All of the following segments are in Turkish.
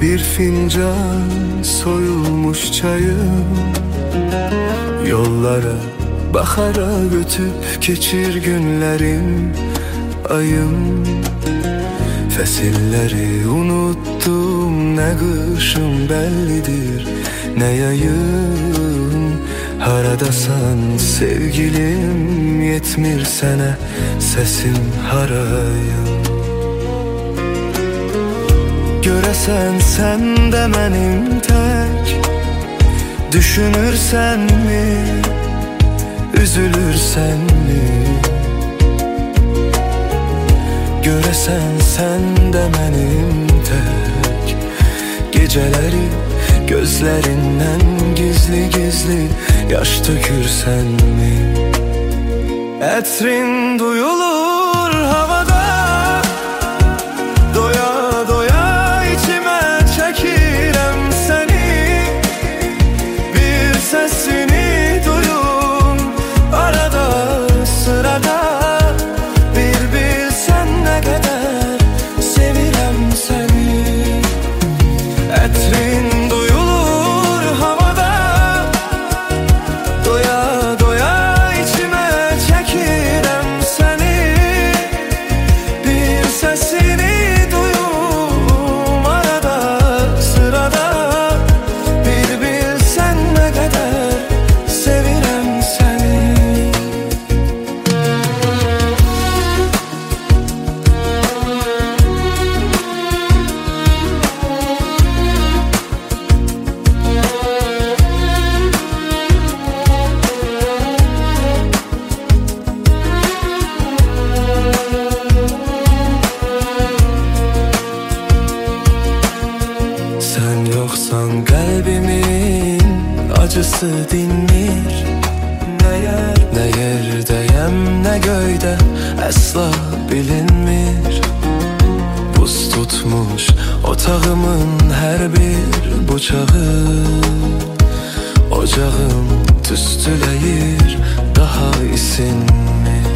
Bir fincan soyulmuş çayım, yollara bakarak ötüp geçir günlerim ayım. Fesilleri unuttum, ne kışım bellidir ne yayım. Haradasan sevgilim, yetmir sene sesim harayım. Göresen sen de benim tek, düşünürsen mi, üzülürsen mi? Göresen sen de benim tek, geceleri gözlerinden gizli gizli yaş dökürsen mi? Etrin duyulur havada, doya doya içime çekirem seni. Bir sesini duyun arada sırada, bir bilsen ne kadar sevirem seni. Etrin duyulur havada, doya doya içime çekirem seni. Bir sesini duyum arada sırada, bir bilsen ne kadar sevirem seni. Sen yoksan kalbimin acısı dinmir. Ne yerdeyem ne göyde asla bilinmir. Buz tutmuş otağımın her bir bucağı, ocağım tüstüleyir daha isinmir.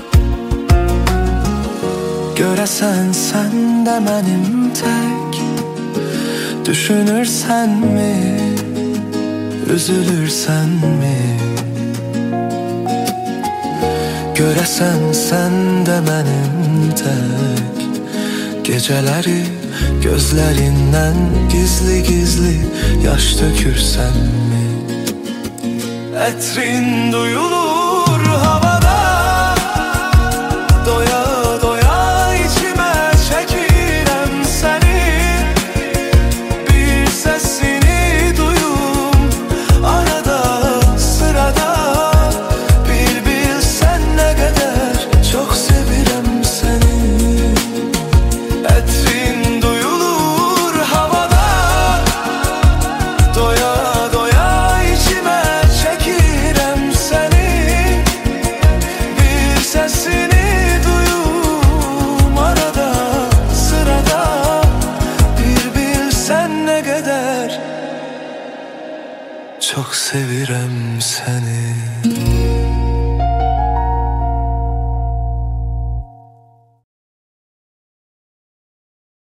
Göresen sen de benim tek, düşünürsen mi, üzülürsen mi? Göresen sen de benim tek, geceleri gözlerinden gizli gizli yaş dökürsen mi? Etrin duyulur